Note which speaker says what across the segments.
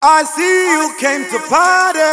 Speaker 1: I see you came to party.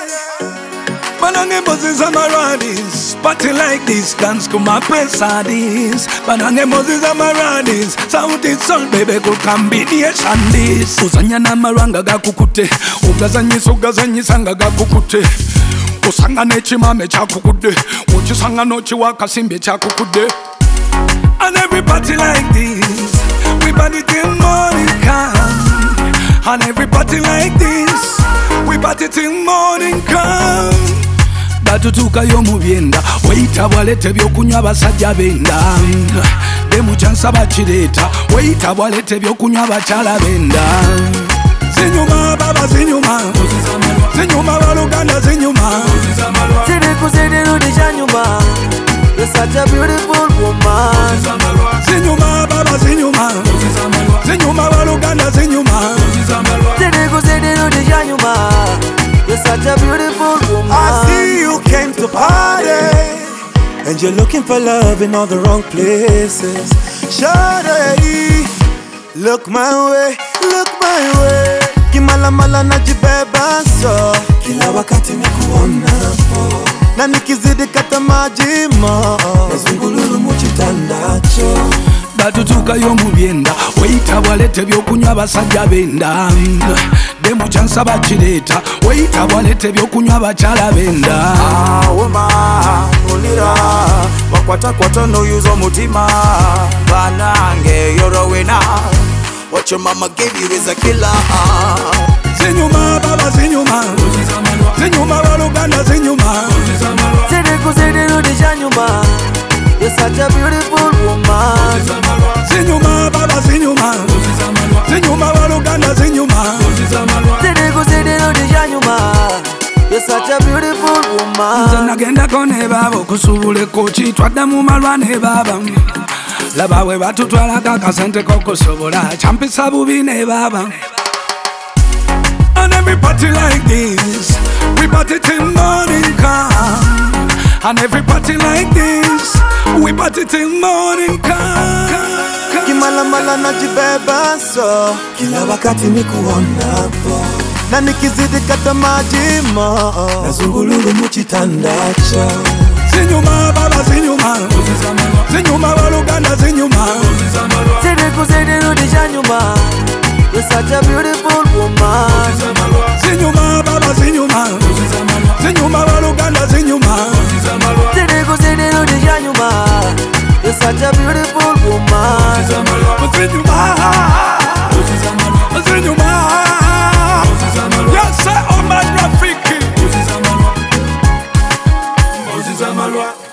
Speaker 2: Banange Moses Amaradis, party like this, dance to my pesadis. Banange Moses Amaradis, sound is soul baby good combination this. Uzanya na maranga gakukute, ugazanyisanga gakukute. Usanga nechimame chakukude, uchisanga nochi wakasimbe chakukude. And every party like this, we party till morning come. And every party like this, we party till morning come. Batutuka yo mubyenda, weita walete byokunywa basajja benda. Demu chansa bachireta, weita walete byokunywa bachala benda. Zinyuma baba zinyuma, zinyuma baluganda zinyuma.
Speaker 3: Ziri kuzidi rudi janyuma, you're such a beautiful woman.
Speaker 2: Zinyuma baba zinyuma, zinyuma baluganda zinyuma.
Speaker 3: Ziri kuzidi rudi janyuma, you're such a beautiful woman.
Speaker 1: I see you came to party, and you're looking for love in all the wrong places. Shawty, look my way, look my way. Kimalamala najibeba so, kila wakati nikuona po. Na nikizidi kata majima, nazungululu muchitandacho.
Speaker 2: Batutuka yo mubyenda, weita walete byokunywa basajja benda. Demu chansa bachireta, weita walete byokunywa bachala benda.
Speaker 4: Woman, ulira, wakwata no yuzo mutima. Banange, you're a winner. What your mama gave you is a killer.
Speaker 2: Zinyuma baba zinyuma, zinyuma baluganda zinyuma.
Speaker 3: Ziri kuzidi rudi janyuma, you're such a beautiful woman.
Speaker 2: Zinyuma baba zinyuma, zinyuma baluganda zinyuma.
Speaker 3: Ziri kuzidi rudi janyuma, you're such a beautiful woman.
Speaker 2: Nze nagenda kone babo kusubule kochi twadda mu malwa ne baba. Laba we batutwala kakasente kokusobola champisa bubi ne baba. And every party like this, we party till morning come. And every party like this, we party till morning come.
Speaker 1: Kimalamala najibeba so, kila wakati nikuona po. Na nikizidi kata majima, nazungululu muchitandacho.
Speaker 2: Zinyuma baba zinyuma, zinyuma baluganda zinyuma.
Speaker 3: Ziri kuzidi rudi janyuma, you're such a beautiful woman.
Speaker 2: Zinyuma baba zinyuma, zinyuma baluganda zinyuma.
Speaker 3: Ziri kuzidi rudi janyuma, you're such a beautiful woman.
Speaker 2: Zinyuma, zinyuma. Yes sir, Omar Rafiki. Moses Amalwa.